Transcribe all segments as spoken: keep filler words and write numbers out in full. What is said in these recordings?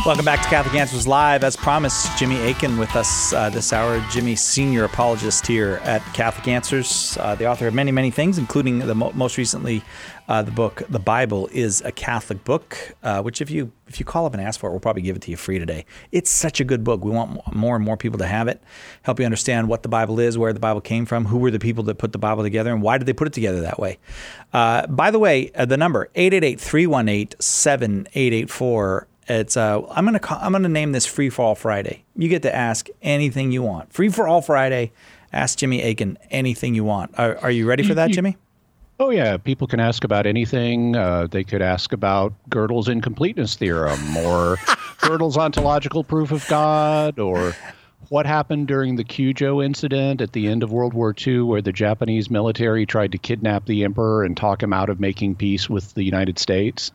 Welcome back to Catholic Answers Live. As promised, Jimmy Akin with us uh, this hour. Jimmy, senior apologist here at Catholic Answers, uh, the author of many, many things, including the mo- most recently uh, the book, The Bible is a Catholic Book, uh, which if you if you call up and ask for it, we'll probably give it to you free today. It's such a good book. We want more and more people to have it, help you understand what the Bible is, where the Bible came from, who were the people that put the Bible together, and why did they put it together that way. Uh, by the way, uh, the number, eight eight eight, three one eight, seven eight eight four. It's uh, I'm gonna call, I'm gonna name this Free for All Friday. You get to ask anything you want. Free for All Friday. Ask Jimmy Akin anything you want. Are, are you ready for that, Jimmy? Oh yeah, people can ask about anything. Uh, they could ask about Gödel's incompleteness theorem, or Gödel's ontological proof of God, or what happened during the Kyujo incident at the end of World War Two, where the Japanese military tried to kidnap the emperor and talk him out of making peace with the United States.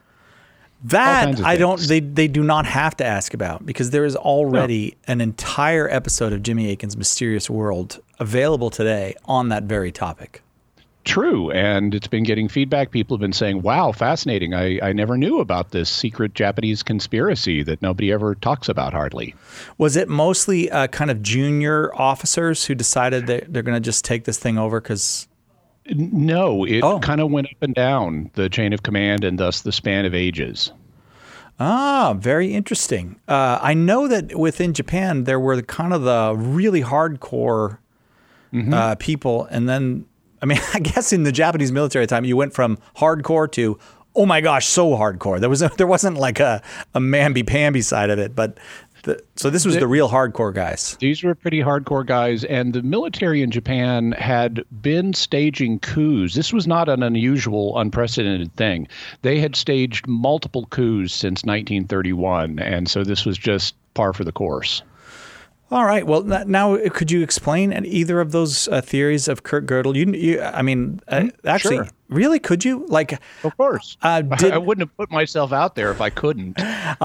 That I don't, they, they do not have to ask about, because there is already no. an entire episode of Jimmy Akin's Mysterious World available today on that very topic. True. And it's been getting feedback. People have been saying, wow, fascinating. I, I never knew about this secret Japanese conspiracy that nobody ever talks about hardly. Was it mostly uh, kind of junior officers who decided that they're going to just take this thing over because... No, it oh. kind of went up and down the chain of command and thus the span of ages. Ah, very interesting. Uh, I know that within Japan, there were kind of the really hardcore mm-hmm. uh, people. And then, I mean, I guess in the Japanese military time, you went from hardcore to, oh my gosh, so hardcore. There, was a, there wasn't like a, a mamby-pamby side of it, but... The, so this was the, the real hardcore guys. These were pretty hardcore guys, and the military in Japan had been staging coups. This was not an unusual, unprecedented thing. They had staged multiple coups since nineteen thirty-one, and so this was just par for the course. All right. Well, now could you explain either of those uh, theories of Kurt Gödel? You, you I mean, uh, actually, sure. Really, could you? Like, of course. Uh, did, I wouldn't have put myself out there if I couldn't. I,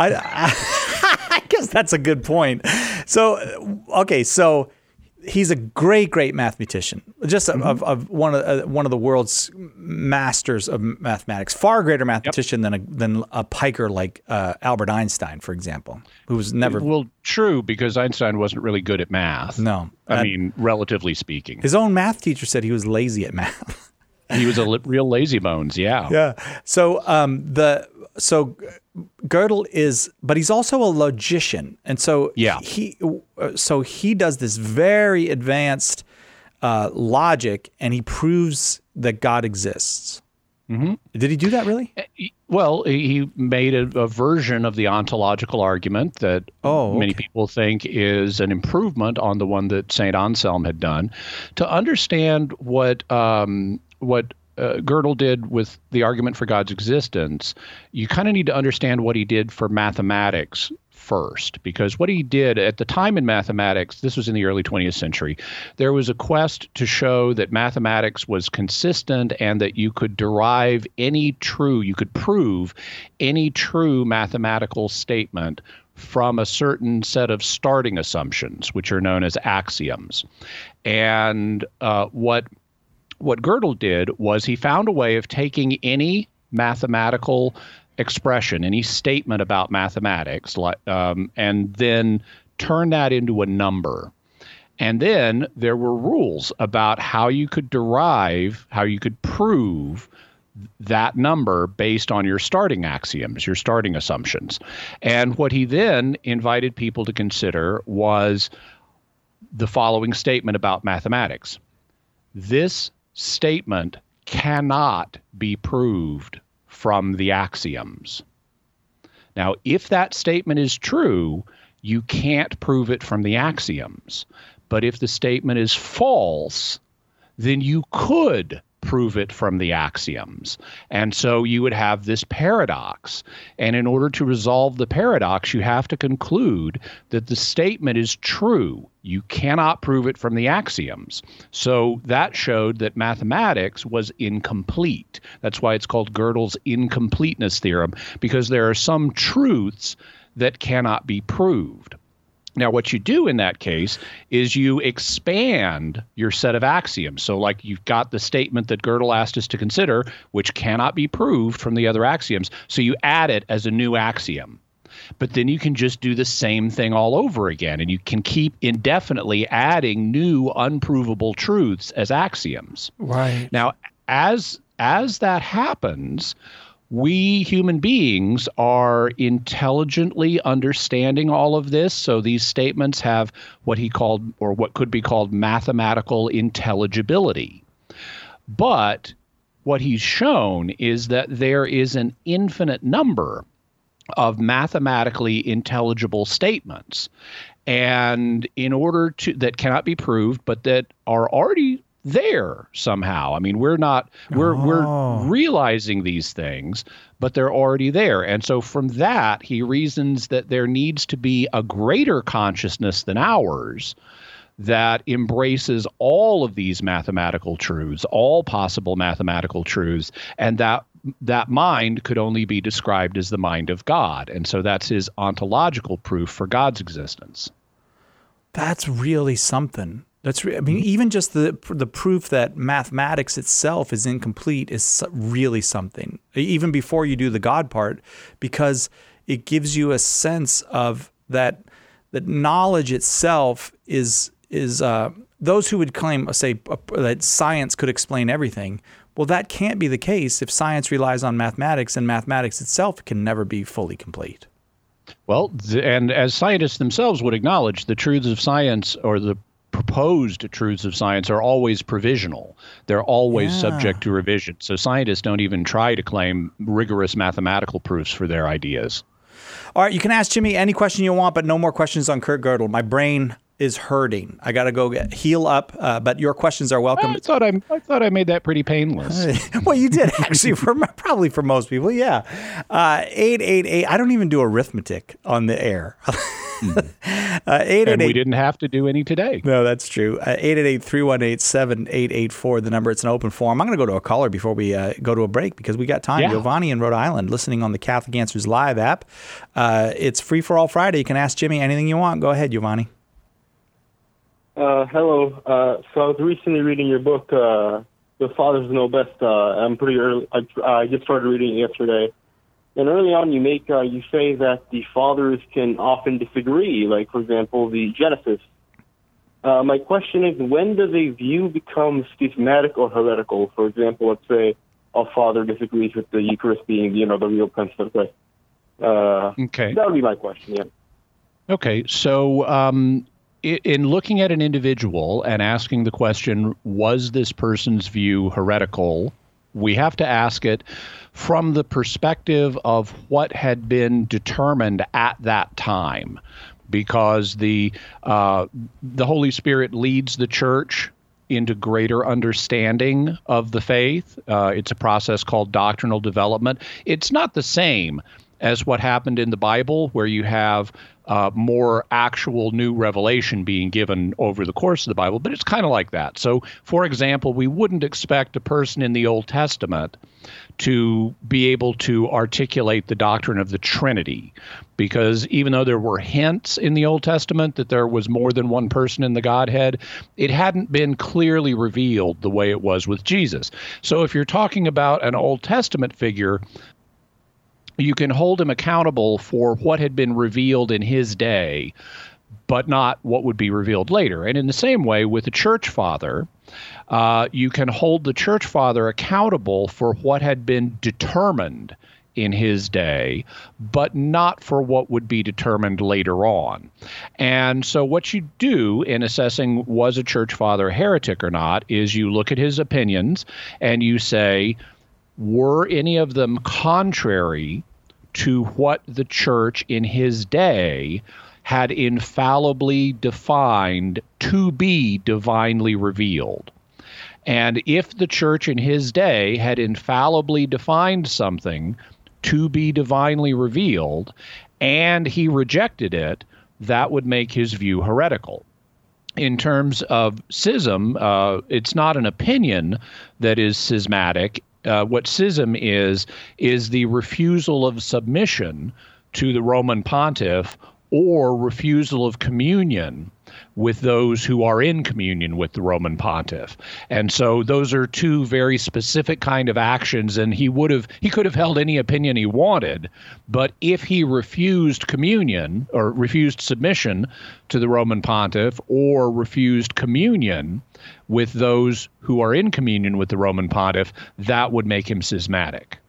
I, I guess that's a good point. So, okay, so he's a great, great mathematician, just mm-hmm. of, of one of uh, one of the world's masters of mathematics. Far greater mathematician yep. than a than a piker like uh, Albert Einstein, for example, who was never well. True, because Einstein wasn't really good at math. No, I uh, mean, relatively speaking, his own math teacher said he was lazy at math. He was a li- real lazy bones. Yeah. Yeah. So um, the so Gödel is, but he's also a logician, and so yeah. he so he does this very advanced uh, logic, and he proves that God exists. Mm-hmm. Did he do that really? Well, he made a, a version of the ontological argument that oh, okay. many people think is an improvement on the one that Saint Anselm had done. To understand what um, what uh, Gödel did with the argument for God's existence, you kind of need to understand what he did for mathematics first, because what he did at the time in mathematics, this was in the early twentieth century, there was a quest to show that mathematics was consistent and that you could derive any true, you could prove any true mathematical statement from a certain set of starting assumptions, which are known as axioms. And uh, what what Gödel did was he found a way of taking any mathematical expression, any statement about mathematics, like, um, and then turn that into a number. And then there were rules about how you could derive, how you could prove that number based on your starting axioms, your starting assumptions. And what he then invited people to consider was the following statement about mathematics. This statement cannot be proved from the axioms. Now, if that statement is true, you can't prove it from the axioms. But if the statement is false, then you could prove it from the axioms. And so you would have this paradox. And in order to resolve the paradox, you have to conclude that the statement is true. You cannot prove it from the axioms. So that showed that mathematics was incomplete. That's why it's called Gödel's incompleteness theorem, because there are some truths that cannot be proved. Now, what you do in that case is you expand your set of axioms. So like you've got the statement that Gödel asked us to consider, which cannot be proved from the other axioms. So you add it as a new axiom. but then you can just do the same thing all over again, and you can keep indefinitely adding new unprovable truths as axioms. Right. Now, as as that happens, we human beings are intelligently understanding all of this. So these statements have what he called, or what could be called, mathematical intelligibility. But what he's shown is that there is an infinite number of mathematically intelligible statements, and in order to that cannot be proved, but that are already there somehow. I mean, we're not we're Oh. we're realizing these things, but they're already there. And so from that, he reasons that there needs to be a greater consciousness than ours that embraces all of these mathematical truths, all possible mathematical truths, and that that mind could only be described as the mind of God. And so that's his ontological proof for God's existence. That's really something. That's re- I mean, even just the the proof that mathematics itself is incomplete is so- really something. Even before you do the God part, because it gives you a sense of that that knowledge itself is is uh, those who would claim, say, uh, that science could explain everything. Well, that can't be the case if science relies on mathematics, and mathematics itself can never be fully complete. Well, th- and as scientists themselves would acknowledge, the truths of science, or the proposed truths of science, are always provisional. They're always Yeah. subject to revision. So scientists don't even try to claim rigorous mathematical proofs for their ideas. All right, you can ask Jimmy any question you want, but no more questions on Kurt Gödel. My brain is hurting. I got to go get, heal up, uh, but your questions are welcome. I thought I, I thought I made that pretty painless. Well, you did actually, for probably for most people, yeah. Uh, eight eight eight, I don't even do arithmetic on the air. uh, eight eight eight, And we didn't have to do any today. No, that's true. Uh, eight eight eight, three one eight, seven eight eight four, the number. It's an open forum. I'm going to go to a caller before we uh, go to a break because we got time. Yeah. Giovanni in Rhode Island, listening on the Catholic Answers Live app. Uh, it's free for all Friday. You can ask Jimmy anything you want. Go ahead, Giovanni. Uh, hello. Uh, so I was recently reading your book, uh, The Fathers Know Best. Uh, I'm pretty early. I, I just started reading it yesterday. And early on, you make uh, you say that the fathers can often disagree. Like, for example, the Genesis. Uh, my question is, when does a view become schismatic or heretical? For example, let's say a father disagrees with the Eucharist being, you know, the real presence of Christ. Uh, Okay. That would be my question. Yeah. Okay. So, um, i- in looking at an individual and asking the question, was this person's view heretical? We have to ask it from the perspective of what had been determined at that time, because the uh, the Holy Spirit leads the church into greater understanding of the faith. Uh, it's a process called doctrinal development. It's not the same as what happened in the Bible, where you have uh, more actual new revelation being given over the course of the Bible, but it's kind of like that. So, for example, we wouldn't expect a person in the Old Testament to be able to articulate the doctrine of the Trinity, because even though there were hints in the Old Testament that there was more than one person in the Godhead, it hadn't been clearly revealed the way it was with Jesus. So if you're talking about an Old Testament figure, you can hold him accountable for what had been revealed in his day, but not what would be revealed later. And in the same way, with a church father, uh, you can hold the church father accountable for what had been determined in his day, but not for what would be determined later on. And so what you do in assessing was a church father a heretic or not is you look at his opinions and you say, were any of them contrary to what the church in his day had infallibly defined to be divinely revealed? And if the church in his day had infallibly defined something to be divinely revealed, and he rejected it, that would make his view heretical. In terms of schism, uh, it's not an opinion that is schismatic. Uh, what schism is, is the refusal of submission to the Roman pontiff or refusal of communion with those who are in communion with the Roman pontiff. And so those are two very specific kind of actions, and he would have he could have held any opinion he wanted, but if he refused communion or refused submission to the Roman pontiff or refused communion with those who are in communion with the Roman pontiff, that would make him schismatic.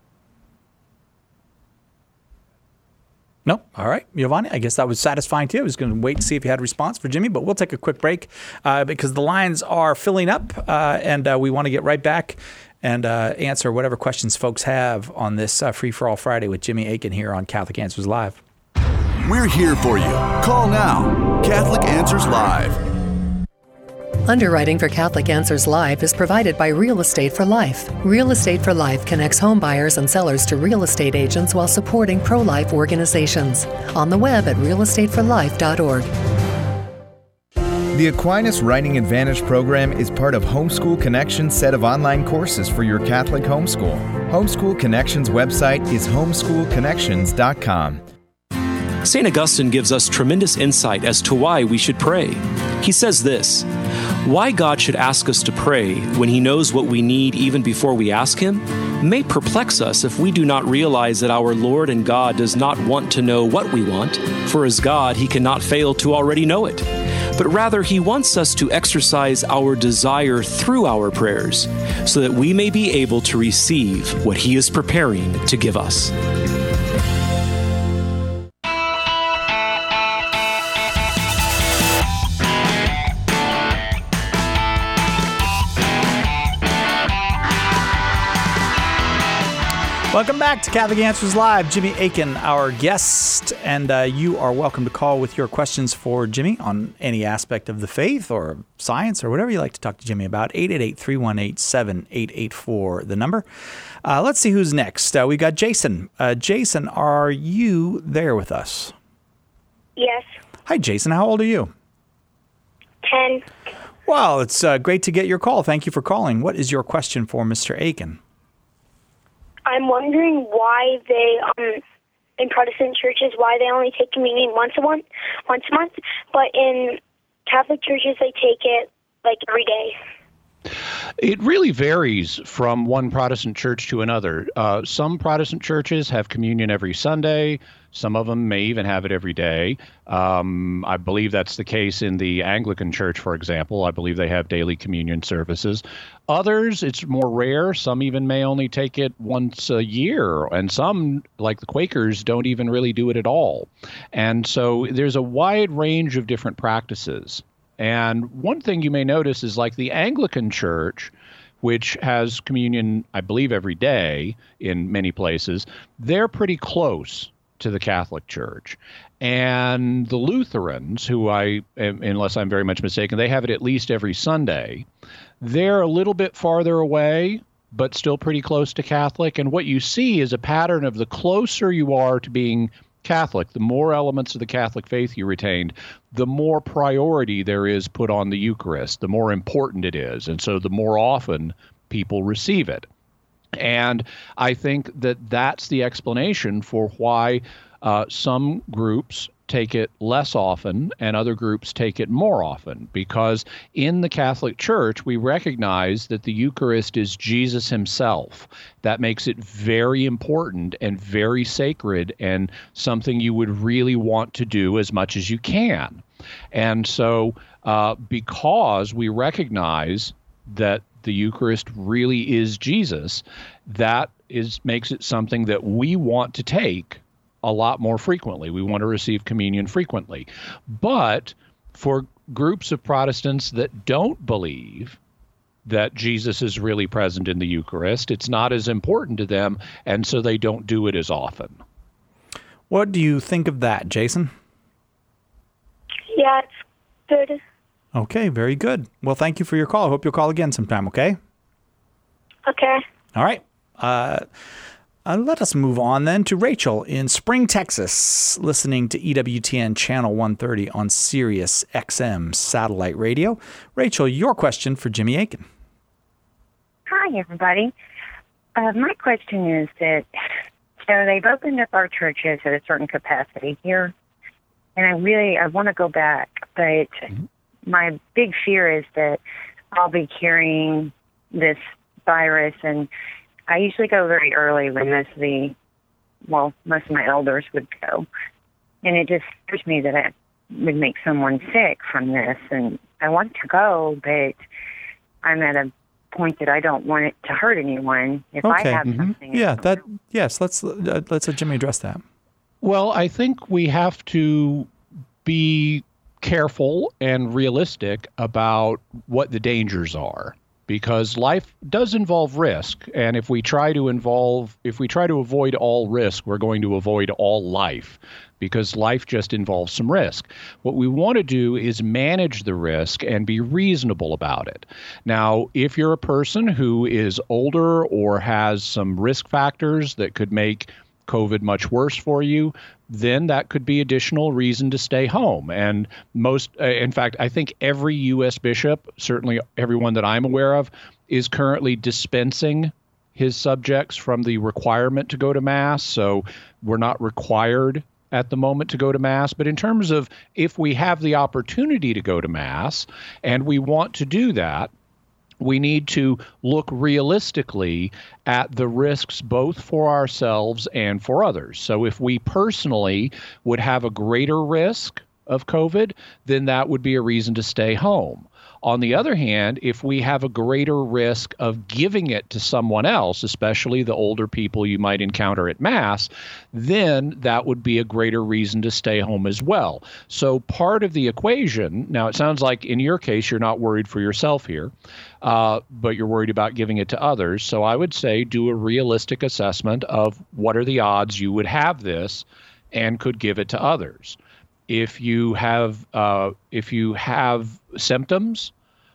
No. All right, Giovanni, I guess that was satisfying to you. I was going to wait to see if you had a response for Jimmy, but we'll take a quick break uh, because the lines are filling up, uh, and uh, we want to get right back and uh, answer whatever questions folks have on this uh, Free for All Friday with Jimmy Akin here on Catholic Answers Live. We're here for you. Call now. Catholic Answers Live. Underwriting for Catholic Answers Live is provided by Real Estate for Life. Real Estate for Life connects home buyers and sellers to real estate agents while supporting pro-life organizations. On the web at real estate for life dot org. The Aquinas Writing Advantage program is part of Homeschool Connections' set of online courses for your Catholic homeschool. Homeschool Connections' website is homeschool connections dot com. Saint Augustine gives us tremendous insight as to why we should pray. He says this: why God should ask us to pray when He knows what we need even before we ask Him may perplex us if we do not realize that our Lord and God does not want to know what we want, for as God He cannot fail to already know it. But rather He wants us to exercise our desire through our prayers so that we may be able to receive what He is preparing to give us. Welcome back to Catholic Answers Live. Jimmy Akin, our guest, and uh, you are welcome to call with your questions for Jimmy on any aspect of the faith or science or whatever you like to talk to Jimmy about. eight eight eight, three one eight, seven eight eight four, the number. Uh, let's see who's next. Uh, we got Jason. Uh, Jason, are you there with us? Yes. Hi, Jason. How old are you? Ten. Well, it's uh, great to get your call. Thank you for calling. What is your question for Mister Akin? I'm wondering why they, um, in Protestant churches, why they only take communion once a month, once a month, but in Catholic churches they take it like every day. It really varies from one Protestant church to another. Uh, some Protestant churches have communion every Sunday. Some of them may even have it every day. Um, I believe that's the case in the Anglican Church, for example. I believe they have daily communion services. Others, it's more rare. Some even may only take it once a year. And some, like the Quakers, don't even really do it at all. And so there's a wide range of different practices. And one thing you may notice is like the Anglican Church, which has communion, I believe, every day in many places, they're pretty close to the Catholic Church. And the Lutherans, who I, unless I'm very much mistaken, they have it at least every Sunday. They're a little bit farther away, but still pretty close to Catholic. And what you see is a pattern of the closer you are to being Catholic, the more elements of the Catholic faith you retained, the more priority there is put on the Eucharist, the more important it is. And so the more often people receive it. And I think that that's the explanation for why uh, some groups take it less often and other groups take it more often, because in the Catholic Church, we recognize that the Eucharist is Jesus himself. That makes it very important and very sacred and something you would really want to do as much as you can. And so uh, because we recognize that the Eucharist really is Jesus, that is makes it something that we want to take a lot more frequently. We want to receive communion frequently. But for groups of Protestants that don't believe that Jesus is really present in the Eucharist, it's not as important to them, and so they don't do it as often. What do you think of that, Jason? Yeah, it's good. Okay, very good. Well, thank you for your call. I hope you'll call again sometime, okay? Okay. All right. Uh, uh, let us move on then to Rachel in Spring, Texas, listening to E W T N Channel one thirty on Sirius X M satellite radio. Rachel, your question for Jimmy Akin. Hi, everybody. Uh, my question is that, so they've opened up our churches at a certain capacity here, and I really, I want to go back but Mm-hmm. my big fear is that I'll be carrying this virus, and I usually go very early when most of the, well, most of my elders would go. And it just scares me that I would make someone sick from this. And I want to go, but I'm at a point that I don't want it to hurt anyone if okay. I have mm-hmm. something. Yeah, that yes. Let's uh, let's let Jimmy address that. Well, I think we have to be careful and realistic about what the dangers are, because life does involve risk, and if we try to involve if we try to avoid all risk, we're going to avoid all life, because life just involves some risk. What we want to do is manage the risk and be reasonable about it. Now, if you're a person who is older or has some risk factors that could make COVID much worse for you, then that could be additional reason to stay home. And most, uh, in fact, I think every U S bishop, certainly everyone that I'm aware of, is currently dispensing his subjects from the requirement to go to Mass. So we're not required at the moment to go to Mass. But in terms of if we have the opportunity to go to Mass and we want to do that, we need to look realistically at the risks both for ourselves and for others. So if we personally would have a greater risk of COVID, then that would be a reason to stay home. On the other hand, if we have a greater risk of giving it to someone else, especially the older people you might encounter at Mass, then that would be a greater reason to stay home as well. So part of the equation, now it sounds like in your case, you're not worried for yourself here, uh, but you're worried about giving it to others. So I would say do a realistic assessment of what are the odds you would have this and could give it to others. If you have uh, if you have symptoms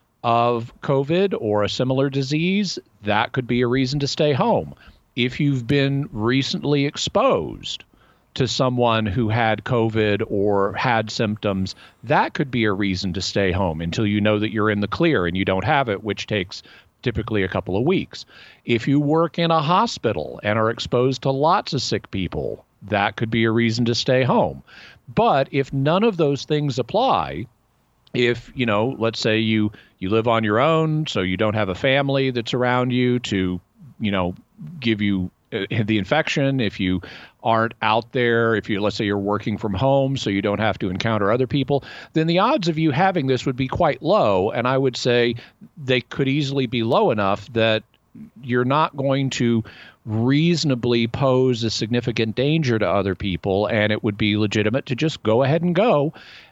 of COVID or a similar disease, that could be a reason to stay home. If you've been recently exposed to someone who had COVID or had symptoms, that could be a reason to stay home until you know that you're in the clear and you don't have it, which takes typically a couple of weeks. If you work in a hospital and are exposed to lots of sick people, that could be a reason to stay home. But if none of those things apply, if, you know, let's say you, you live on your own, so you don't have a family that's around you to, you know, give you uh, the infection, if you aren't out there, if you, let's say you're working from home, so you don't have to encounter other people, then the odds of you having this would be quite low. And I would say they could easily be low enough that you're not going to reasonably pose a significant danger to other people, and it would be legitimate to just go ahead and go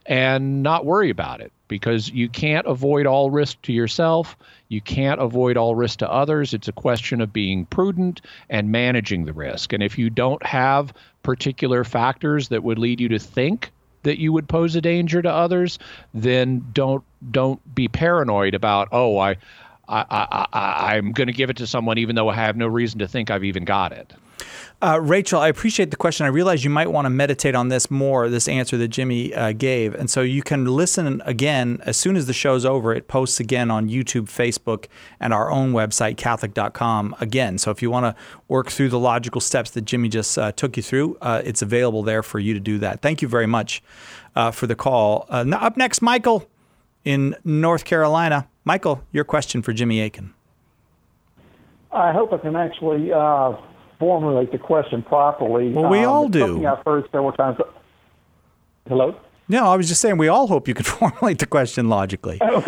and not worry about it, because you can't avoid all risk to yourself. You can't avoid all risk to others. It's a question of being prudent and managing the risk. And if you don't have particular factors that would lead you to think that you would pose a danger to others, then don't don't be paranoid about, oh, I I, I, I, I'm going to give it to someone even though I have no reason to think I've even got it. Uh, Rachel, I appreciate the question. I realize you might want to meditate on this more, this answer that Jimmy uh, gave. And so you can listen again as soon as the show's over. It posts again on YouTube, Facebook, and our own website, Catholic dot com again. So if you want to work through the logical steps that Jimmy just uh, took you through, uh, it's available there for you to do that. Thank you very much uh, for the call. Uh, now up next, Michael in North Carolina. Michael, your question for Jimmy Akin. I hope I can actually uh, formulate the question properly. Well, we um, all it's do. Something I've heard several times. Hello? No, I was just saying we all hope you can formulate the question logically. I'm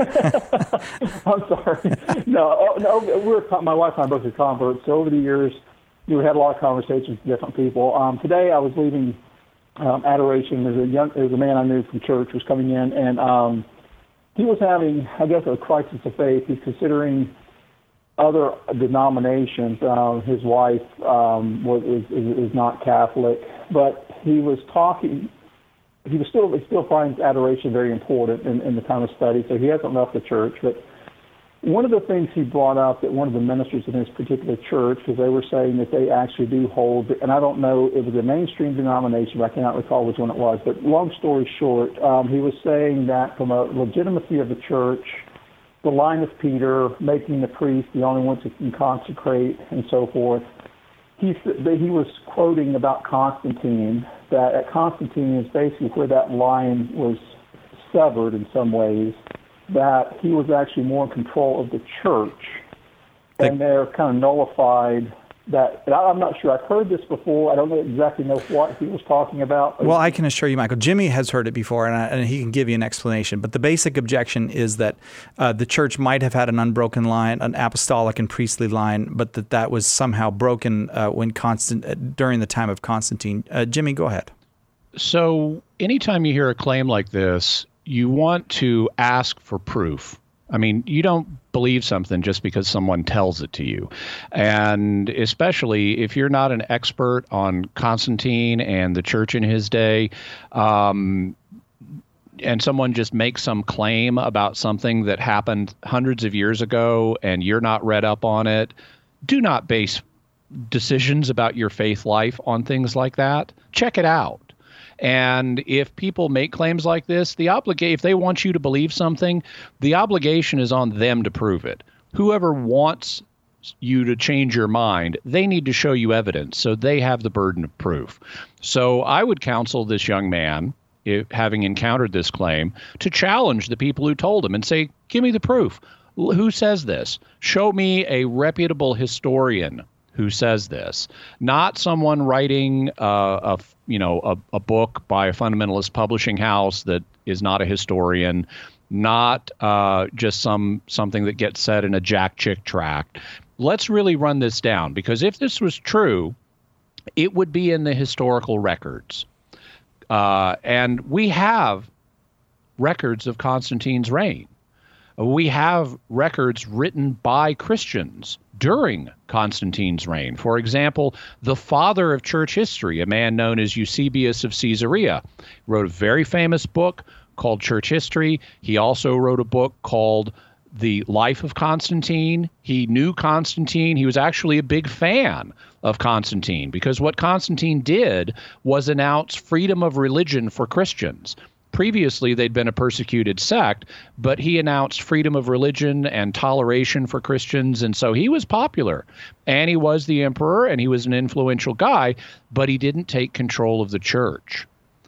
sorry. No, no, we're my wife and I both are converts. So over the years, we had a lot of conversations with different people. Um, today, I was leaving um, adoration. There's a young, there's a man I knew from church who was coming in, and um, he was having, I guess, a crisis of faith. He's considering other denominations. Uh, his wife um, was is, is not Catholic, but he was talking. He was still he still finds adoration very important in, in the time of study. So he hasn't left the church. But one of the things he brought up that one of the ministers in his particular church, because they were saying that they actually do hold, and I don't know, it was a mainstream denomination, but I cannot recall which one it was. But long story short, um, he was saying that from a legitimacy of the church, the line of Peter, making the priest the only one who can consecrate, and so forth. He he was quoting about Constantine, that at Constantine is basically where that line was severed in some ways, that he was actually more in control of the church, and they're kind of nullified that. And I'm not sure. I've heard this before. I don't know exactly know what he was talking about. Well, I can assure you, Michael, Jimmy has heard it before, and, I, and he can give you an explanation. But the basic objection is that uh, the church might have had an unbroken line, an apostolic and priestly line, but that that was somehow broken uh, when Constant uh, during the time of Constantine. Uh, Jimmy, go ahead. So anytime you hear a claim like this, you want to ask for proof. I mean, you don't believe something just because someone tells it to you. And especially if you're not an expert on Constantine and the church in his day, um, and someone just makes some claim about something that happened hundreds of years ago and you're not read up on it, do not base decisions about your faith life on things like that. Check it out. And if people make claims like this, the obliga- if they want you to believe something, the obligation is on them to prove it. Whoever wants you to change your mind, they need to show you evidence, so they have the burden of proof. So I would counsel this young man, if, having encountered this claim, to challenge the people who told him and say, give me the proof. Who says this? Show me a reputable historian who says this, not someone writing uh, a you know a, a book by a fundamentalist publishing house that is not a historian, not uh, just some something that gets said in a Jack Chick tract. Let's really run this down, because if this was true, it would be in the historical records, uh, and we have records of Constantine's reign. We have records written by Christians during Constantine's reign. For example, the father of church history, a man known as Eusebius of Caesarea, wrote a very famous book called Church History. He also wrote a book called The Life of Constantine. He knew Constantine. He was actually a big fan of Constantine, because what Constantine did was announce freedom of religion for Christians. Previously, they'd been a persecuted sect, but he announced freedom of religion and toleration for Christians, and so he was popular. And he was the emperor, and he was an influential guy, but he didn't take control of the church.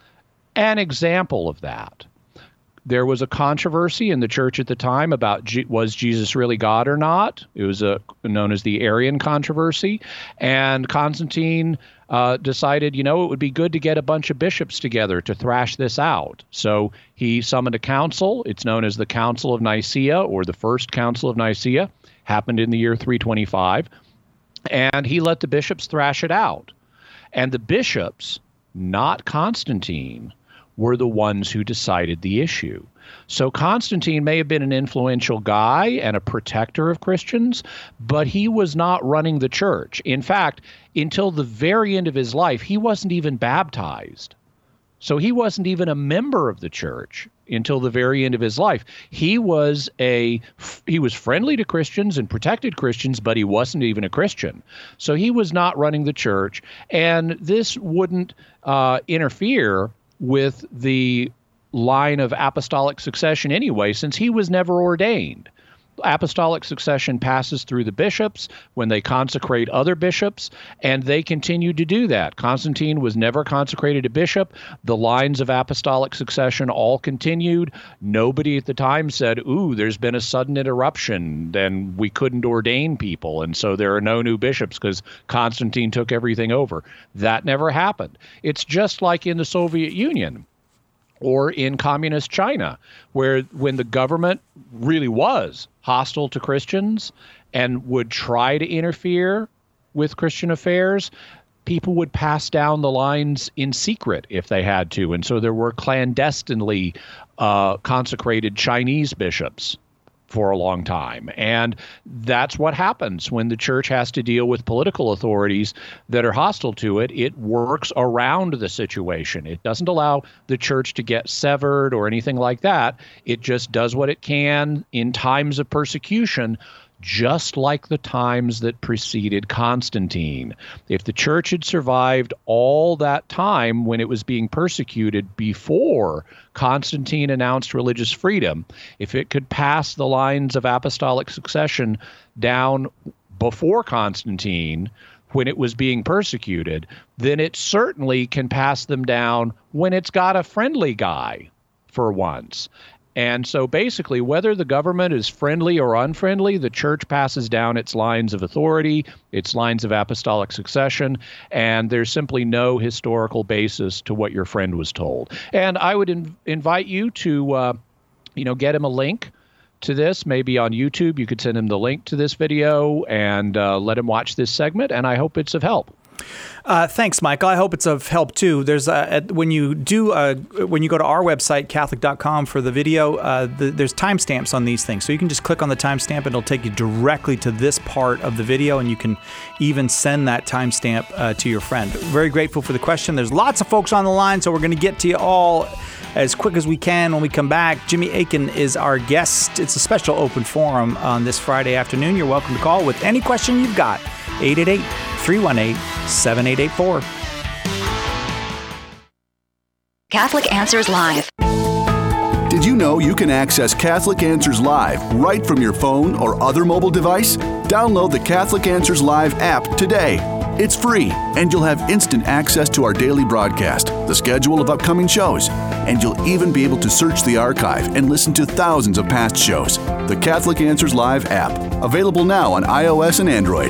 An example of that: there was a controversy in the church at the time about G- was Jesus really God or not? It was a, known as the Arian controversy, and Constantine Uh, decided, you know, it would be good to get a bunch of bishops together to thrash this out. So he summoned a council. It's known as the Council of Nicaea, or the First Council of Nicaea, happened in the year three twenty-five. And he let the bishops thrash it out. And the bishops, not Constantine, were the ones who decided the issue. So Constantine may have been an influential guy and a protector of Christians, but he was not running the church. In fact, until the very end of his life, he wasn't even baptized. So he wasn't even a member of the church until the very end of his life. He was a he was friendly to Christians and protected Christians, but he wasn't even a Christian. So he was not running the church, and this wouldn't uh, interfere with the line of apostolic succession anyway, since he was never ordained. Apostolic succession passes through the bishops when they consecrate other bishops, and they continued to do that. Constantine was never consecrated a bishop. The lines of apostolic succession all continued. Nobody at the time said, ooh, there's been a sudden interruption, then we couldn't ordain people, and so there are no new bishops because Constantine took everything over. That never happened. It's just like in the Soviet Union or in communist China, where when the government really was hostile to Christians and would try to interfere with Christian affairs, people would pass down the lines in secret if they had to. And so there were clandestinely uh, consecrated Chinese bishops for a long time. And that's what happens when the church has to deal with political authorities that are hostile to it. It works around the situation. It doesn't allow the church to get severed or anything like that. It just does what it can in times of persecution, just like the times that preceded Constantine. If the church had survived all that time when it was being persecuted before Constantine announced religious freedom, if it could pass the lines of apostolic succession down before Constantine when it was being persecuted, then it certainly can pass them down when it's got a friendly guy for once. And so basically, whether the government is friendly or unfriendly, the church passes down its lines of authority, its lines of apostolic succession, and there's simply no historical basis to what your friend was told. And I would in- invite you to, uh, you know, get him a link to this, maybe on YouTube. You could send him the link to this video and uh, let him watch this segment, and I hope it's of help. Uh, thanks, Michael. I hope it's of help too. There's a, when you do uh, when you go to our website Catholic dot com for the video, uh, the, there's timestamps on these things, so you can just click on the timestamp and it'll take you directly to this part of the video, and you can even send that timestamp uh, to your friend. Very grateful for the question. There's lots of folks on the line, so we're going to get to you all as quick as we can when we come back. Jimmy Akin is our guest. It's a special open forum on this Friday afternoon. You're welcome to call with any question you've got. eight eight eight, three one eight, seven eight eight four. Catholic Answers Live. Did you know you can access Catholic Answers Live right from your phone or other mobile device? Download the Catholic Answers Live app today. It's free, and you'll have instant access to our daily broadcast, the schedule of upcoming shows, and you'll even be able to search the archive and listen to thousands of past shows. The Catholic Answers Live app, available now on iOS and Android.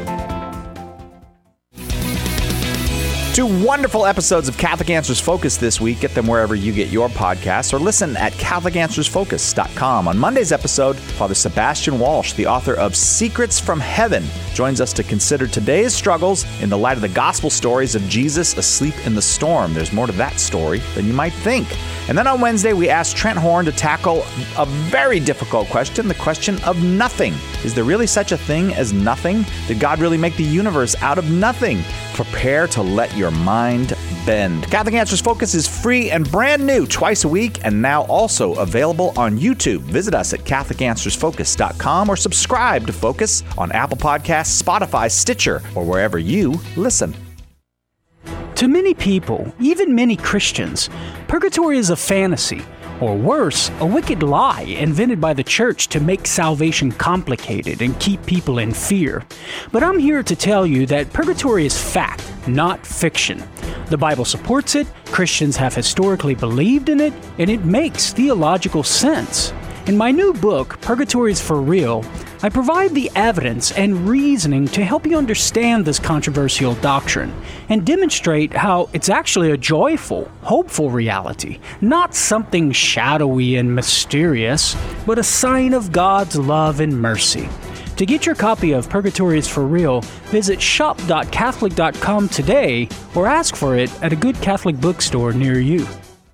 Two wonderful episodes of Catholic Answers Focus this week. Get them wherever you get your podcasts, or listen at Catholic Answers Focus dot com. On Monday's episode, Father Sebastian Walsh, the author of Secrets from Heaven, joins us to consider today's struggles in the light of the gospel stories of Jesus asleep in the storm. There's more to that story than you might think. And then on Wednesday, we asked Trent Horn to tackle a very difficult question, the question of nothing. Is there really such a thing as nothing? Did God really make the universe out of nothing? Prepare to let your mind bend. Catholic Answers Focus is free and brand new twice a week, and now also available on YouTube. Visit us at Catholic Answers Focus dot com or subscribe to Focus on Apple Podcasts, Spotify, Stitcher, or wherever you listen. To many people, even many Christians, purgatory is a fantasy, or worse, a wicked lie invented by the church to make salvation complicated and keep people in fear. But I'm here to tell you that purgatory is fact, not fiction. The Bible supports it, Christians have historically believed in it, and it makes theological sense. In my new book, Purgatory is for Real, I provide the evidence and reasoning to help you understand this controversial doctrine and demonstrate how it's actually a joyful, hopeful reality, not something shadowy and mysterious, but a sign of God's love and mercy. To get your copy of Purgatory is for Real, visit shop dot catholic dot com today or ask for it at a good Catholic bookstore near you.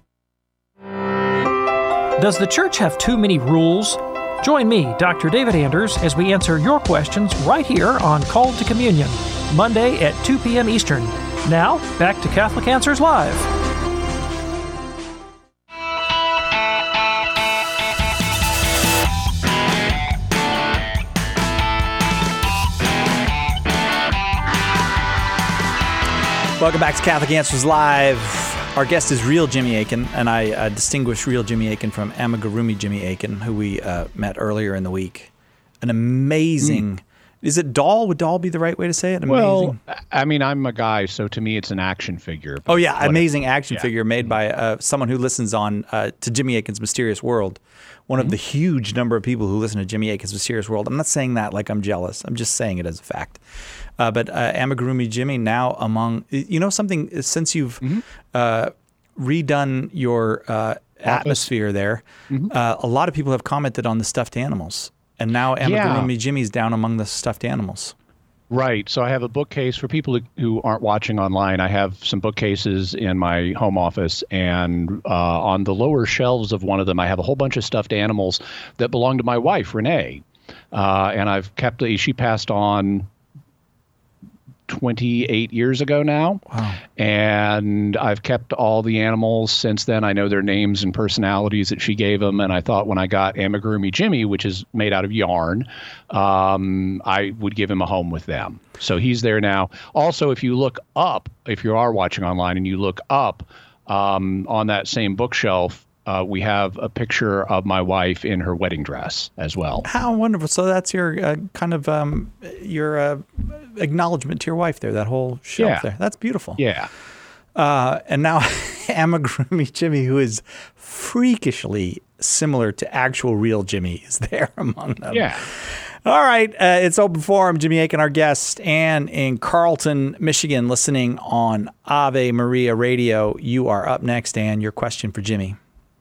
Does the church have too many rules? Join me, Doctor David Anders, as we answer your questions right here on Called to Communion, Monday at two p.m. Eastern. Now, back to Catholic Answers Live. Welcome back to Catholic Answers Live. Our guest is real Jimmy Akin, and I uh, distinguish real Jimmy Akin from amigurumi Jimmy Akin, who we uh, met earlier in the week. An amazing... Mm. Is it doll? Would doll be the right way to say it? Amazing. Well, I mean, I'm a guy, so to me it's an action figure. Oh, yeah, amazing it, action yeah. figure made by uh, someone who listens on uh, to Jimmy Akin's Mysterious World. One mm-hmm. of the huge number of people who listen to Jimmy Akin's Mysterious World. I'm not saying that like I'm jealous. I'm just saying it as a fact. Uh, but uh, amigurumi Jimmy now among... You know something, since you've mm-hmm. uh, redone your uh, atmosphere there, mm-hmm. uh, a lot of people have commented on the stuffed animals. And now amigurumi yeah. Jimmy's down among the stuffed animals. Right. So I have a bookcase for people who aren't watching online. I have some bookcases in my home office, and uh, on the lower shelves of one of them, I have a whole bunch of stuffed animals that belong to my wife, Renee. Uh, and I've kept, she passed on twenty-eight years ago now. Wow. And I've kept all the animals since then. I know their names and personalities that she gave them. And I thought when I got amigurumi Jimmy, which is made out of yarn, um, I would give him a home with them. So he's there now. Also, if you look up, if you are watching online and you look up um, on that same bookshelf, Uh, we have a picture of my wife in her wedding dress as well. How wonderful. So that's your uh, kind of um, your uh, acknowledgement to your wife there, that whole shelf yeah. there. That's beautiful. Yeah. Uh, and now amigurumi Jimmy, who is freakishly similar to actual real Jimmy, is there among them. Yeah. All right. Uh, it's Open Forum. Jimmy Akin, our guest, Ann in Carlton, Michigan, listening on Ave Maria Radio. You are up next, Ann. Your question for Jimmy.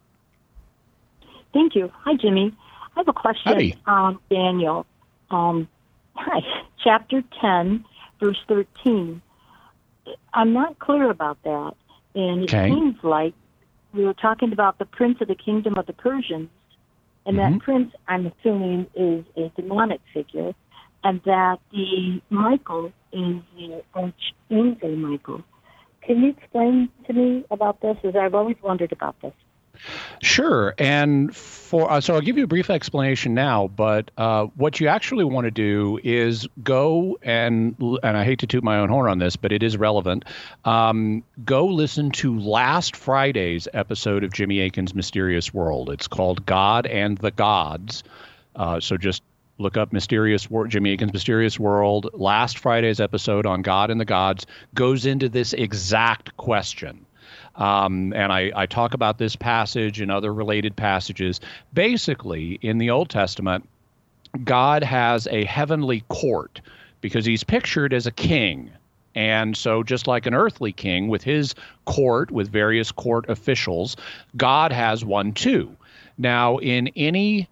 Thank you. Hi, Jimmy. I have a question Howdy. on Daniel. Um, hi. Chapter ten, verse thirteen. I'm not clear about that. And it Okay. seems like we were talking about the prince of the kingdom of the Persians. And Mhm. that prince, I'm assuming, is a demonic figure. And that the Michael is the archangel Michael. Can you explain to me about this? As I've always wondered about this. Sure. And for uh, so I'll give you a brief explanation now, but uh, what you actually want to do is go and, and I hate to toot my own horn on this, but it is relevant. Um, go listen to last Friday's episode of Jimmy Akin's Mysterious World. It's called God and the Gods. Uh, so just look up Mysterious World, Jimmy Akin's Mysterious World. Last Friday's episode on God and the Gods goes into this exact question. Um, and I, I talk about this passage and other related passages. Basically, in the Old Testament, God has a heavenly court because he's pictured as a king. And so just like an earthly king with his court, with various court officials, God has one too. Now, in any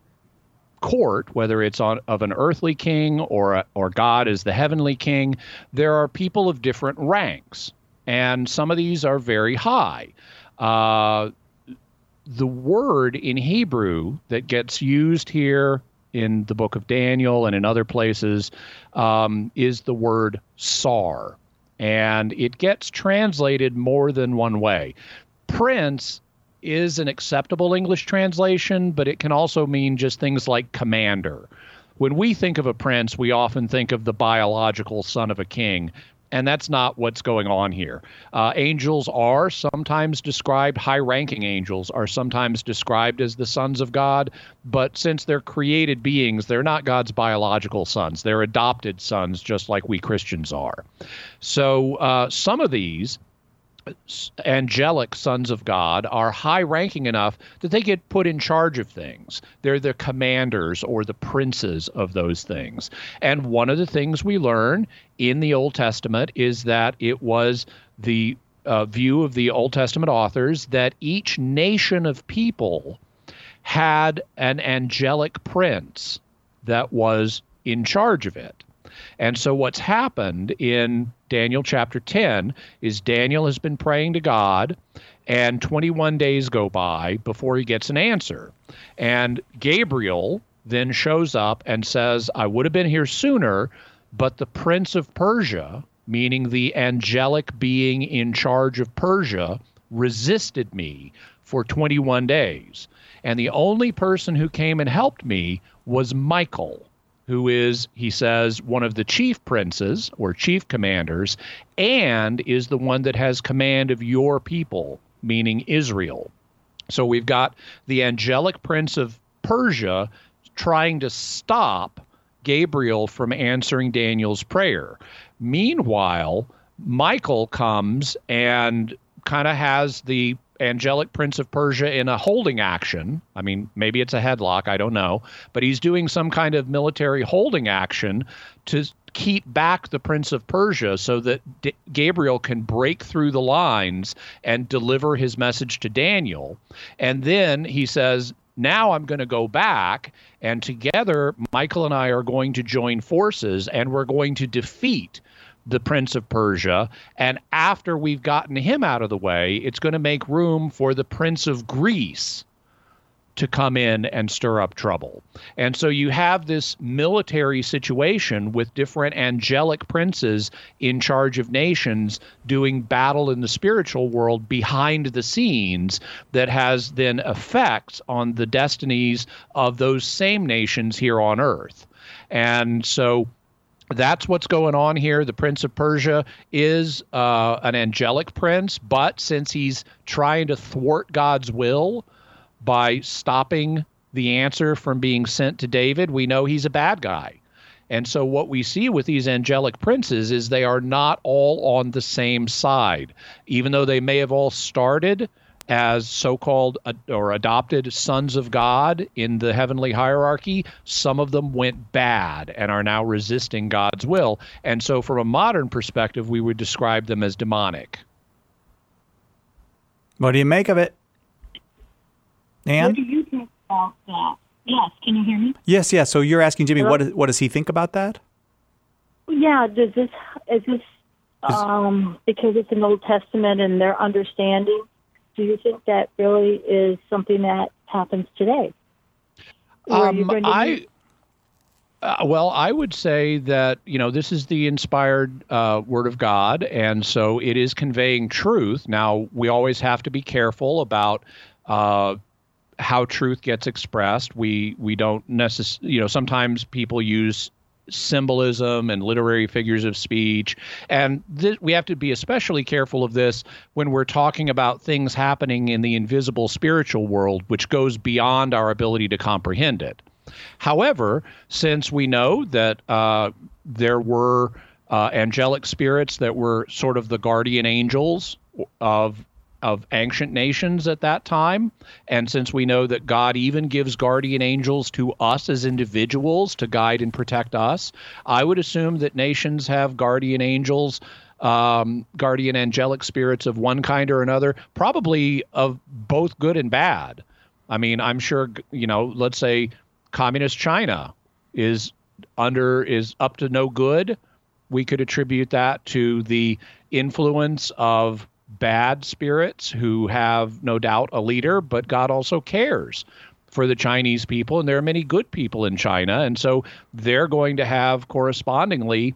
court, whether it's on of an earthly king or a, or God is the heavenly king, there are people of different ranks. And some of these are very high. Uh, the word in Hebrew that gets used here in the book of Daniel and in other places um, is the word sar. And it gets translated more than one way. Prince is an acceptable English translation, but it can also mean just things like commander. When we think of a prince, we often think of the biological son of a king. And that's not what's going on here. Uh, angels are sometimes described, high-ranking angels are sometimes described as the sons of God, but since they're created beings, they're not God's biological sons. They're adopted sons, just like we Christians are. So uh, some of these angelic sons of God are high-ranking enough that they get put in charge of things. They're the commanders or the princes of those things. And one of the things we learn in the Old Testament is that it was the uh, view of the Old Testament authors that each nation of people had an angelic prince that was in charge of it. And so what's happened in Daniel chapter ten is Daniel has been praying to God, and twenty-one days go by before he gets an answer. And Gabriel then shows up and says, I would have been here sooner, but the prince of Persia, meaning the angelic being in charge of Persia, resisted me for twenty-one days. And the only person who came and helped me was Michael, who is, he says, one of the chief princes or chief commanders, and is the one that has command of your people, meaning Israel. So we've got the angelic prince of Persia trying to stop Gabriel from answering Daniel's prayer. Meanwhile, Michael comes and kind of has the angelic prince of Persia in a holding action. I mean, maybe it's a headlock, I don't know, but he's doing some kind of military holding action to keep back the prince of Persia so that D- Gabriel can break through the lines and deliver his message to Daniel. And then he says, now I'm going to go back, and together Michael and I are going to join forces, and we're going to defeat the prince of Persia. And after we've gotten him out of the way, it's going to make room for the prince of Greece to come in and stir up trouble. And so you have this military situation with different angelic princes in charge of nations doing battle in the spiritual world behind the scenes that has then effects on the destinies of those same nations here on earth. And so that's what's going on here. The Prince of Persia is uh, an angelic prince, but since he's trying to thwart God's will by stopping the answer from being sent to David, we know he's a bad guy. And so what we see with these angelic princes is they are not all on the same side. Even though they may have all started as so-called ad- or adopted sons of God in the heavenly hierarchy, some of them went bad and are now resisting God's will. And so from a modern perspective, we would describe them as demonic. What do you make of it, Ann? What do you think about that? Yes, can you hear me? Yes, yes. So you're asking Jimmy, Hello? what, is, what does he think about that? Yeah, does this, is this, um, because it's an Old Testament and their understanding, do you think that really is something that happens today? Or are you Um, going to I, uh, well, I would say that, you know, this is the inspired uh, Word of God, and so it is conveying truth. Now, we always have to be careful about uh, how truth gets expressed. We we don't necessarily, you know, sometimes people use symbolism and literary figures of speech. And th- we have to be especially careful of this when we're talking about things happening in the invisible spiritual world, which goes beyond our ability to comprehend it. However, since we know that uh, there were uh, angelic spirits that were sort of the guardian angels of of ancient nations at that time. And since we know that God even gives guardian angels to us as individuals to guide and protect us, I would assume that nations have guardian angels, um, guardian angelic spirits of one kind or another, probably of both good and bad. I mean, I'm sure, you know, let's say communist China is under, is up to no good. We could attribute that to the influence of bad spirits who have no doubt a leader, but God also cares for the Chinese people, and there are many good people in China, and so they're going to have correspondingly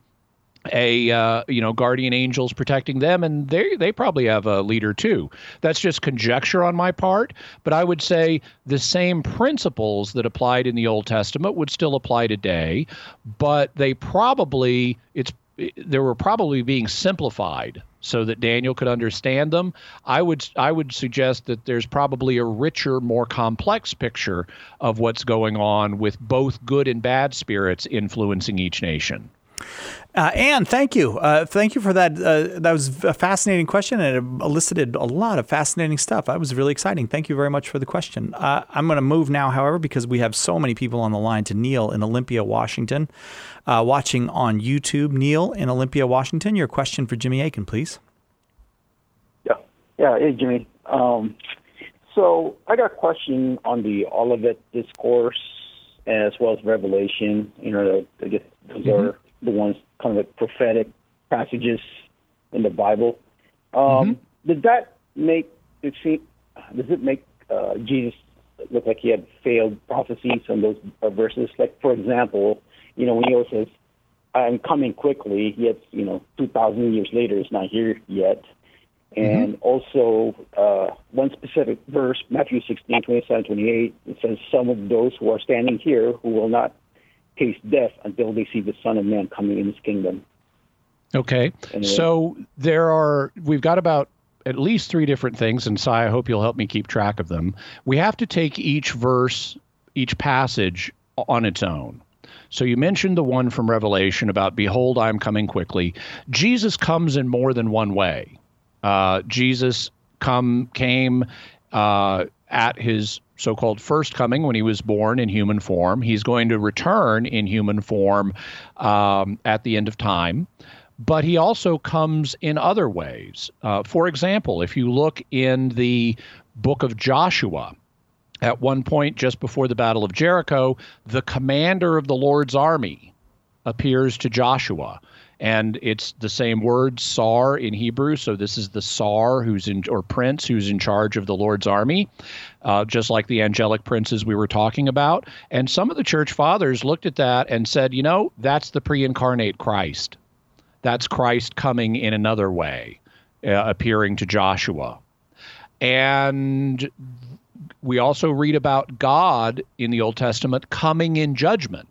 a uh, you know guardian angels protecting them, and they they probably have a leader too. That's just conjecture on my part, but I would say the same principles that applied in the Old Testament would still apply today, but they probably it's they were probably being simplified so that Daniel could understand them. I would I would suggest that there's probably a richer, more complex picture of what's going on with both good and bad spirits influencing each nation. Uh, Ann, thank you. Uh, thank you for that. Uh, that was a fascinating question, and it elicited a lot of fascinating stuff. That was really exciting. Thank you very much for the question. Uh, I'm going to move now, however, because we have so many people on the line, to Neil in Olympia, Washington, uh, watching on YouTube. Neil in Olympia, Washington, your question for Jimmy Akin, please. Yeah, yeah. Hey, Jimmy. Um, so I got a question on the Olivet Discourse as well as Revelation. You know, I guess those mm-hmm. are the ones kind of like prophetic passages in the Bible. Um, mm-hmm. Did that make it seem? Does it make uh, Jesus look like he had failed prophecies on those uh, verses? Like, for example, you know, when he says, "I'm coming quickly," yet you know, two thousand years later, it's not here yet. And mm-hmm. also, uh, one specific verse, Matthew sixteen, twenty-seven, twenty-eight, it says, "Some of those who are standing here who will not taste death until they see the Son of Man coming in his kingdom." Okay. Anyway. So there are, we've got about at least three different things, and Sai, I hope you'll help me keep track of them. We have to take each verse, each passage on its own. So you mentioned the one from Revelation about, "Behold, I am coming quickly." Jesus comes in more than one way. Uh, Jesus come came uh, at his so-called first coming when he was born in human form. He's going to return in human form um, at the end of time. But he also comes in other ways. Uh, for example, if you look in the book of Joshua, at one point just before the Battle of Jericho, the commander of the Lord's army appears to Joshua. And it's the same word, Sar, in Hebrew. So this is the Sar, who's in, or prince, who's in charge of the Lord's army, uh, just like the angelic princes we were talking about. And some of the church fathers looked at that and said, you know, that's the pre-incarnate Christ. That's Christ coming in another way, uh, appearing to Joshua. And we also read about God in the Old Testament coming in judgment.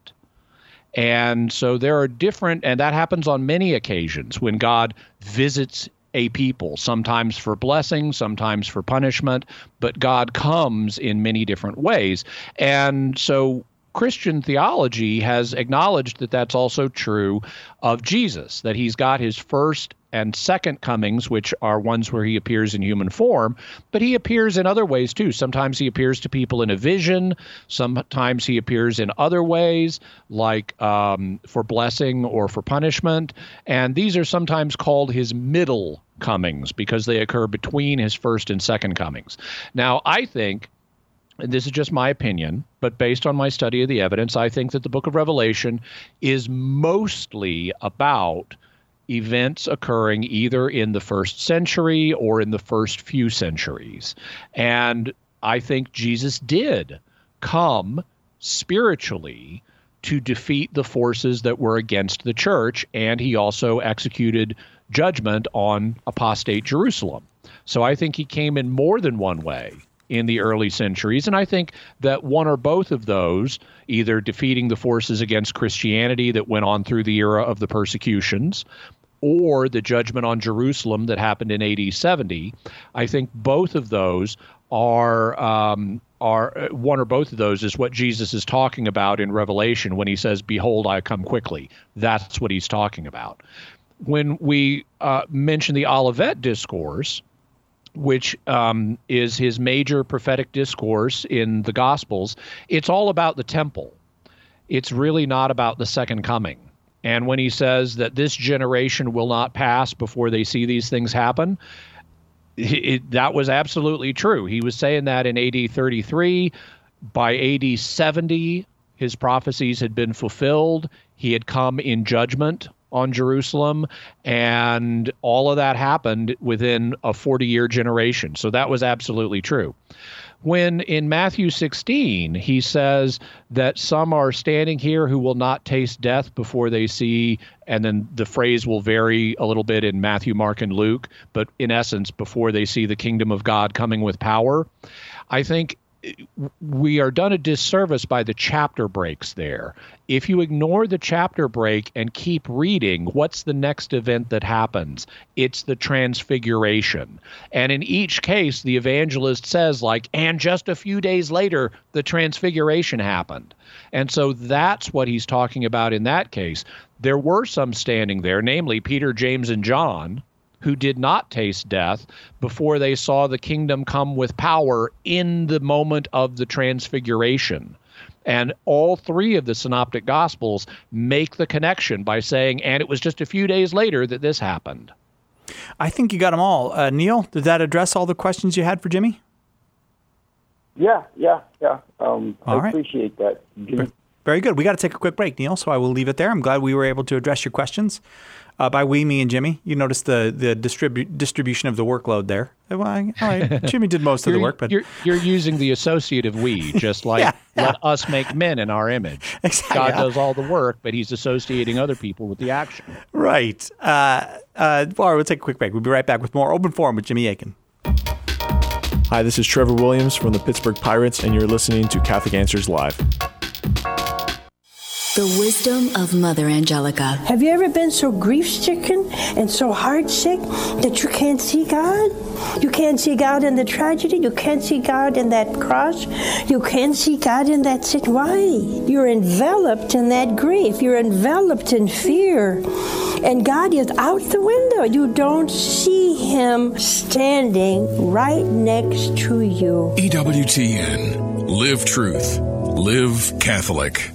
And so there are different, and that happens on many occasions when God visits a people, sometimes for blessing, sometimes for punishment, but God comes in many different ways. And so Christian theology has acknowledged that that's also true of Jesus, that he's got his first and second comings, which are ones where he appears in human form, but he appears in other ways too. Sometimes he appears to people in a vision. Sometimes he appears in other ways, like um, for blessing or for punishment. And these are sometimes called his middle comings because they occur between his first and second comings. Now, I think, and this is just my opinion, but based on my study of the evidence, I think that the book of Revelation is mostly about events occurring either in the first century or in the first few centuries. And I think Jesus did come spiritually to defeat the forces that were against the church, and he also executed judgment on apostate Jerusalem. So I think he came in more than one way in the early centuries, and I think that one or both of those, either defeating the forces against Christianity that went on through the era of the persecutions, or the judgment on Jerusalem that happened in A D seventy, I think both of those are um, are one or both of those is what Jesus is talking about in Revelation when he says, "Behold, I come quickly." That's what he's talking about. When we uh, mention the Olivet Discourse, which um, is his major prophetic discourse in the Gospels, it's all about the temple. It's really not about the second coming. And when he says that this generation will not pass before they see these things happen, it, that was absolutely true. He was saying that in A D thirty-three. By A D seventy, his prophecies had been fulfilled. He had come in judgment on Jerusalem, and all of that happened within a forty-year generation. So that was absolutely true. When in Matthew sixteen, he says that some are standing here who will not taste death before they see, and then the phrase will vary a little bit in Matthew, Mark, and Luke, but in essence, before they see the kingdom of God coming with power, I think we are done a disservice by the chapter breaks there. If you ignore the chapter break and keep reading, what's the next event that happens? It's the transfiguration. And in each case, the evangelist says, like, and just a few days later, the transfiguration happened. And so that's what he's talking about in that case. There were some standing there, namely Peter, James, and John, who did not taste death before they saw the kingdom come with power in the moment of the transfiguration. And all three of the synoptic gospels make the connection by saying, and it was just a few days later that this happened. I think you got them all. Uh, Neil, did that address all the questions you had for Jimmy? Yeah, yeah, yeah. Um, I all right. appreciate that, Jimmy. Very good. We got to take a quick break, Neil, so I will leave it there. I'm glad we were able to address your questions. Uh, by we, me, and Jimmy. You noticed the the distribu- distribution of the workload there. Well, I, I, Jimmy did most of the work, but you're, you're using the associative we, just like yeah, yeah. let us make men in our image. Exactly. God does all the work, but he's associating other people with the action. Right. Uh, uh, well, we'll take a quick break. We'll be right back with more Open Forum with Jimmy Akin. Hi, this is Trevor Williams from the Pittsburgh Pirates, and you're listening to Catholic Answers Live. The wisdom of Mother Angelica. Have you ever been so grief-stricken and so heart-sick that you can't see God? You can't see God in the tragedy. You can't see God in that cross. You can't see God in that sick. Why? You're enveloped in that grief. You're enveloped in fear. And God is out the window. You don't see him standing right next to you. E W T N. Live truth. Live Catholic.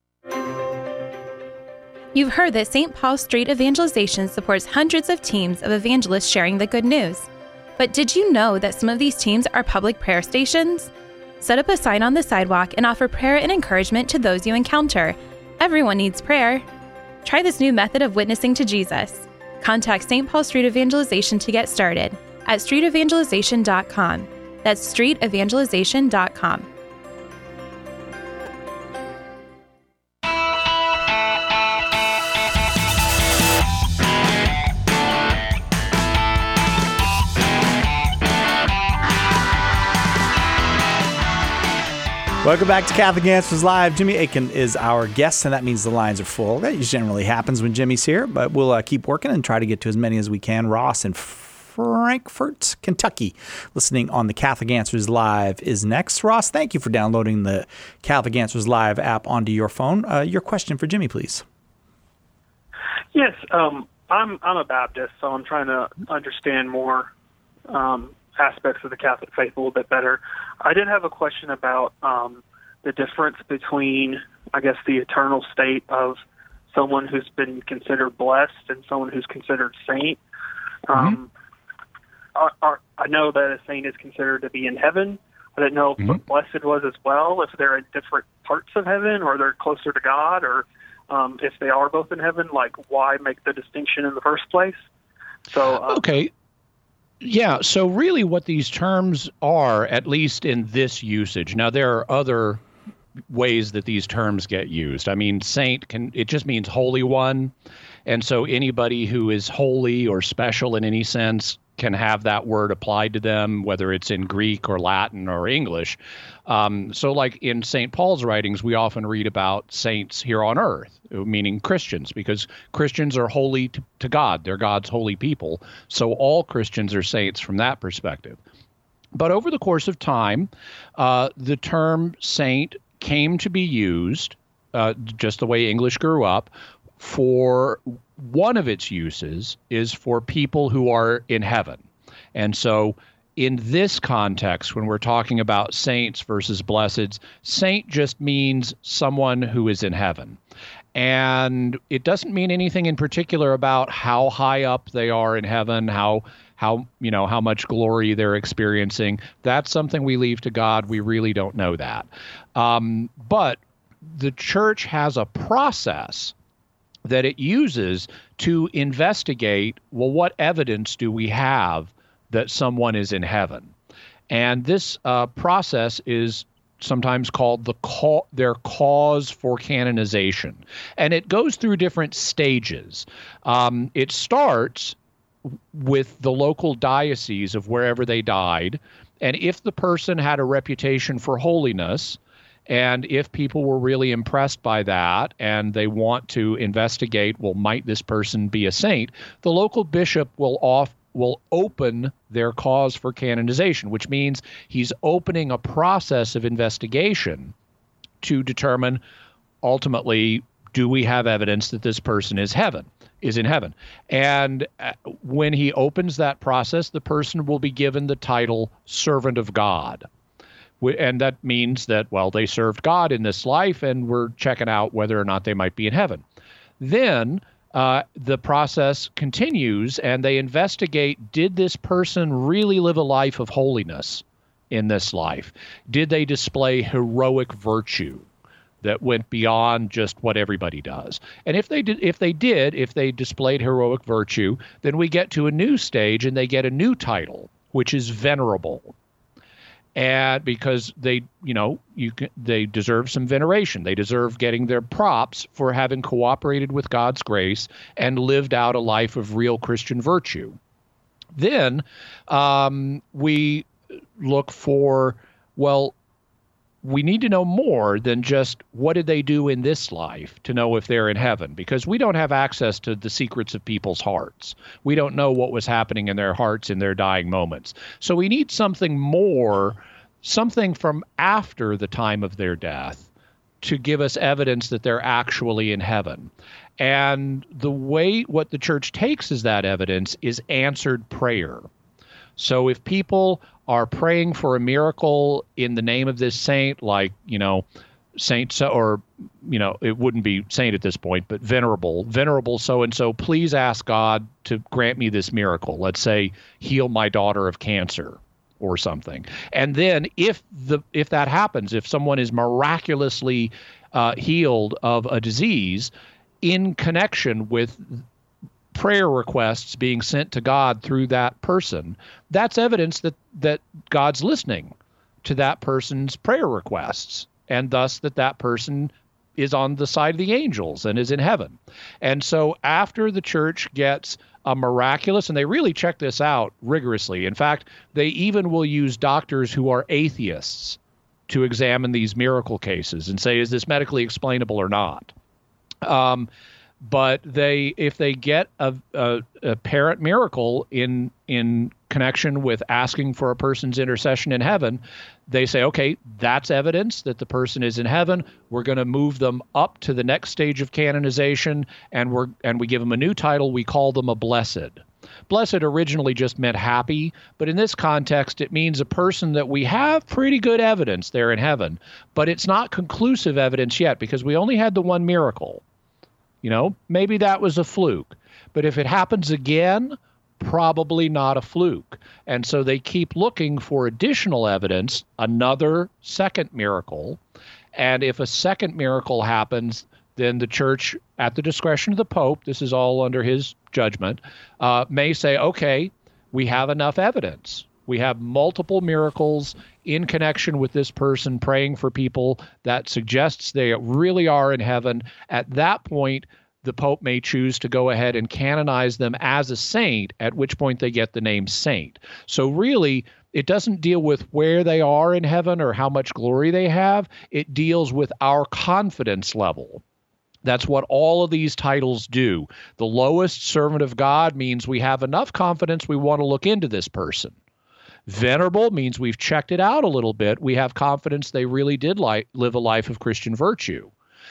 You've heard that Saint Paul Street Evangelization supports hundreds of teams of evangelists sharing the good news. But did you know that some of these teams are public prayer stations? Set up a sign on the sidewalk and offer prayer and encouragement to those you encounter. Everyone needs prayer. Try this new method of witnessing to Jesus. Contact Saint Paul Street Evangelization to get started at street evangelization dot com. That's street evangelization dot com. Welcome back to Catholic Answers Live. Jimmy Akin is our guest, and that means the lines are full. That generally happens when Jimmy's here, but we'll uh, keep working and try to get to as many as we can. Ross in F- Frankfort, Kentucky, listening on the Catholic Answers Live is next. Ross, thank you for downloading the Catholic Answers Live app onto your phone. Uh, your question for Jimmy, please. Yes, um, I'm I'm a Baptist, so I'm trying to understand more um, aspects of the Catholic faith a little bit better. I did have a question about um, the difference between, I guess, the eternal state of someone who's been considered blessed and someone who's considered saint. Um, mm-hmm. are, are, I know that a saint is considered to be in heaven. I didn't know mm-hmm. what blessed was as well, if they're in different parts of heaven or they're closer to God, or um, if they are both in heaven, like why make the distinction in the first place? So um, Okay. Yeah, so really what these terms are, at least in this usage, now there are other ways that these terms get used. I mean, saint can, it just means holy one. And so anybody who is holy or special in any sense can have that word applied to them, whether it's in Greek or Latin or English. Um, so like in Saint Paul's writings, we often read about saints here on earth, meaning Christians, because Christians are holy to, to God. They're God's holy people. So all Christians are saints from that perspective. But over the course of time, uh, the term saint came to be used, uh, just the way English grew up, for one of its uses is for people who are in heaven. And so in this context, when we're talking about saints versus blesseds, saint just means someone who is in heaven. And it doesn't mean anything in particular about how high up they are in heaven, how how you know how much glory they're experiencing. That's something we leave to God. We really don't know that. Um, but the church has a process that it uses to investigate, well, what evidence do we have that someone is in heaven? And this uh, process is sometimes called the call, their cause for canonization. And it goes through different stages. Um, it starts with the local diocese of wherever they died. And if the person had a reputation for holiness, and if people were really impressed by that and they want to investigate, well, might this person be a saint, the local bishop will off will open their cause for canonization, which means he's opening a process of investigation to determine ultimately, do we have evidence that this person is heaven, is in heaven? And when he opens that process, the person will be given the title servant of God. And that means that, well, they served God in this life, and we're checking out whether or not they might be in heaven. Then uh, the process continues, and they investigate, did this person really live a life of holiness in this life? Did they display heroic virtue that went beyond just what everybody does? And if they did, if they did, if they displayed heroic virtue, then we get to a new stage, and they get a new title, which is venerable. And because they, you know, you can, they deserve some veneration. They deserve getting their props for having cooperated with God's grace and lived out a life of real Christian virtue. Then um, we look for, well, we need to know more than just what did they do in this life to know if they're in heaven, because we don't have access to the secrets of people's hearts. We don't know what was happening in their hearts in their dying moments. So we need something more, something from after the time of their death to give us evidence that they're actually in heaven. And the way what the church takes as that evidence is answered prayer. So if people are praying for a miracle in the name of this saint, like, you know, saint, so, or, you know, it wouldn't be saint at this point, but venerable, venerable so-and-so, please ask God to grant me this miracle. Let's say, heal my daughter of cancer or something. And then if the if that happens, if someone is miraculously uh, healed of a disease in connection with prayer requests being sent to God through that person, that's evidence that that God's listening to that person's prayer requests, and thus that that person is on the side of the angels and is in heaven. And so after the church gets a miraculous, and they really check this out rigorously. In fact, they even will use doctors who are atheists to examine these miracle cases and say, is this medically explainable or not? Um, But they, if they get a, a, a apparent miracle in in connection with asking for a person's intercession in heaven, they say, okay, that's evidence that the person is in heaven. We're going to move them up to the next stage of canonization, and we're and we give them a new title. We call them a blessed. Blessed originally just meant happy, but in this context, it means a person that we have pretty good evidence they're in heaven, but it's not conclusive evidence yet because we only had the one miracle. You know, maybe that was a fluke, but if it happens again, probably not a fluke. And so they keep looking for additional evidence, another second miracle. And if a second miracle happens, then the church, at the discretion of the Pope, this is all under his judgment, uh, may say, okay, we have enough evidence. We have multiple miracles in connection with this person praying for people that suggests they really are in heaven. At that point, the Pope may choose to go ahead and canonize them as a saint, at which point they get the name saint. So really, it doesn't deal with where they are in heaven or how much glory they have. It deals with our confidence level. That's what all of these titles do. The lowest, servant of God, means we have enough confidence we want to look into this person. Venerable means we've checked it out a little bit. We have confidence they really did li- live a life of Christian virtue.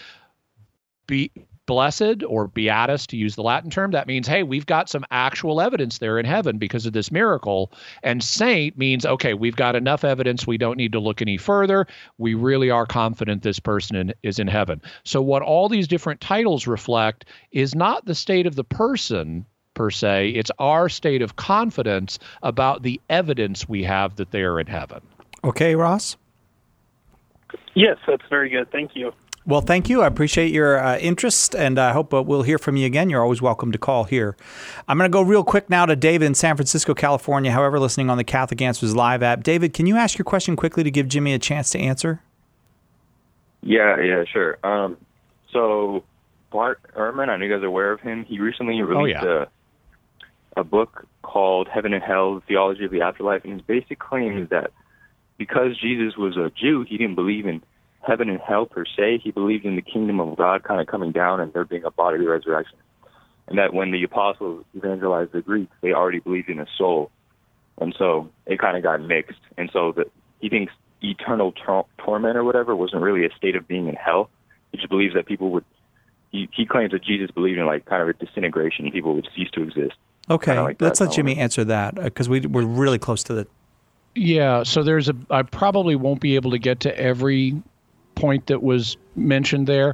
Be blessed, or beatus, to use the Latin term, that means, hey, we've got some actual evidence there in heaven because of this miracle. And saint means, okay, we've got enough evidence. We don't need to look any further. We really are confident this person in, is in heaven. So what all these different titles reflect is not the state of the person per se. It's our state of confidence about the evidence we have that they are in heaven. Okay, Ross? Yes, that's very good. Thank you. Well, thank you. I appreciate your uh, interest, and I hope uh, we'll hear from you again. You're always welcome to call here. I'm going to go real quick now to David in San Francisco, California, however, listening on the Catholic Answers Live app. David, can you ask your question quickly to give Jimmy a chance to answer? Yeah, yeah, sure. Um, so Bart Ehrman, I know you guys are aware of him. He recently released oh, yeah. a a book called Heaven and Hell, Theology of the Afterlife, and his basic claim is that because Jesus was a Jew, he didn't believe in heaven and hell per se. He believed in the kingdom of God kind of coming down and there being a bodily resurrection. And that when the apostles evangelized the Greeks, they already believed in a soul. And so it kind of got mixed. And so that he thinks eternal tor- torment or whatever wasn't really a state of being in hell. He just believes that people would, he, he claims that Jesus believed in like kind of a disintegration. People would cease to exist. Okay, like let's that. let Jimmy answer that because we, we're really close to the... Yeah, so there's a, I probably won't be able to get to every point that was mentioned there.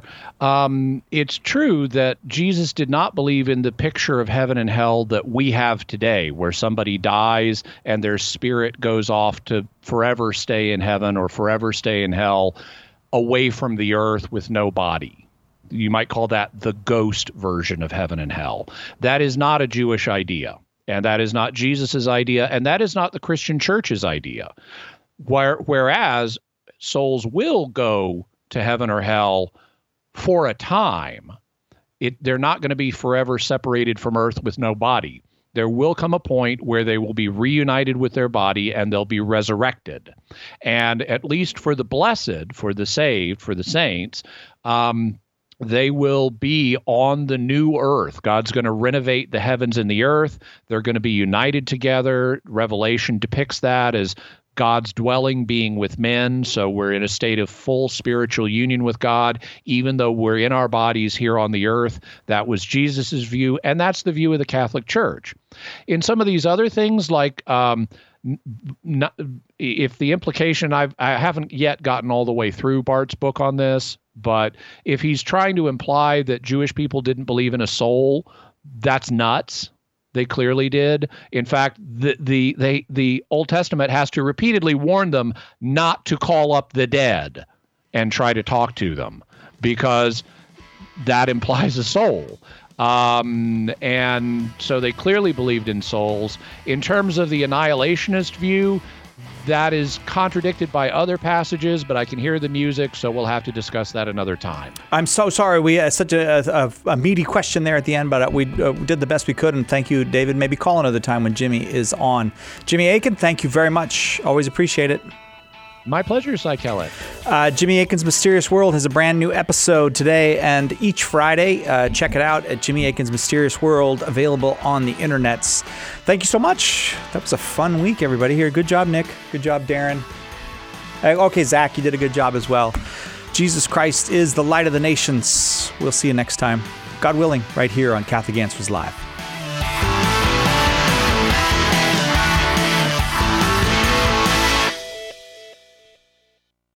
Um, it's true that Jesus did not believe in the picture of heaven and hell that we have today, where somebody dies and their spirit goes off to forever stay in heaven or forever stay in hell away from the earth with no body. You might call that the ghost version of heaven and hell. That is not a Jewish idea, and that is not Jesus's idea, and that is not the Christian church's idea. Where, whereas souls will go to heaven or hell for a time. It, they're not going to be forever separated from earth with no body. There will come a point where they will be reunited with their body and they'll be resurrected. And at least for the blessed, for the saved, for the saints, um, they will be on the new earth. God's going to renovate the heavens and the earth. They're going to be united together. Revelation depicts that as God's dwelling being with men. So we're in a state of full spiritual union with God, even though we're in our bodies here on the earth. That was Jesus's view, and that's the view of the Catholic Church. In some of these other things, like um, not, if the implication, I've, I haven't yet gotten all the way through Bart's book on this, but if he's trying to imply that Jewish people didn't believe in a soul, that's nuts. They clearly did. In fact, the the they the Old Testament has to repeatedly warn them not to call up the dead and try to talk to them, because that implies a soul. Um, and so they clearly believed in souls. In terms of the annihilationist view, that is contradicted by other passages, but I can hear the music, so we'll have to discuss that another time. I'm so sorry. We had such a, a, a meaty question there at the end, but we uh, did the best we could, and thank you, David. Maybe call another time when Jimmy is on. Jimmy Akin, thank you very much. Always appreciate it. My pleasure, Cy Kellett. Uh, Jimmy Akin's Mysterious World has a brand new episode today and each Friday. Uh, check it out at Jimmy Akin's Mysterious World, available on the internets. Thank you so much. That was a fun week, everybody here. Good job, Nick. Good job, Darren. Uh, okay, Zach, you did a good job as well. Jesus Christ is the light of the nations. We'll see you next time, God willing, right here on Catholic Answers Live.